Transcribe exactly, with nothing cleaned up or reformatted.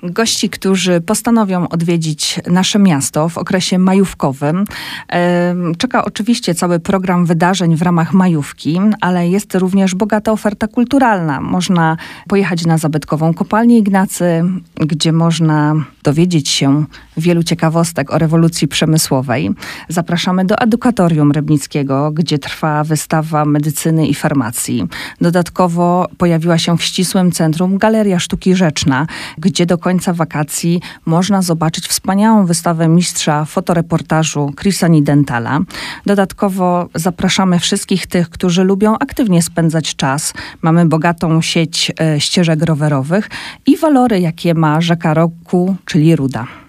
Gości, którzy postanowią odwiedzić nasze miasto w okresie majówkowym. Czeka oczywiście cały program wydarzeń w ramach majówki, ale jest również bogata oferta kulturalna. Można pojechać na zabytkową kopalnię Ignacy, gdzie można dowiedzieć się wielu ciekawostek o rewolucji przemysłowej. Zapraszamy do Edukatorium Rybnickiego, gdzie trwa wystawa medycyny i farmacji. Dodatkowo pojawiła się w ścisłym centrum Galeria Sztuki Rzeczna, gdzie do końca wakacji można zobaczyć wspaniałą wystawę mistrza fotoreportażu Chrisa Nidentala. Dodatkowo zapraszamy wszystkich tych, którzy lubią aktywnie spędzać czas. Mamy bogatą sieć e, ścieżek rowerowych i walory, jakie ma rzeka Roku, czyli Ruda.